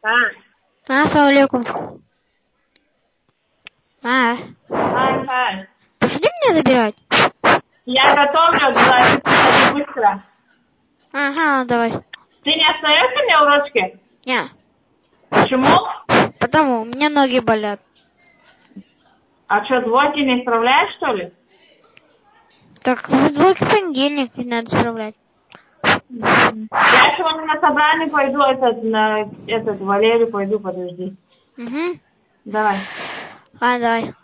Ассаламу алейкум. Пошли меня забирать? Я готовлю, давай, приходи быстро. Ага, давай. Ты не остаешься мне урочки? Не, Почему? потому у меня ноги болят. А что, двойки не исправляешь, что ли? Так, в двойки понедельник надо справлять. Я сегодня на собрание пойду, на Валерию пойду, подожди. Угу. Давай. Давай.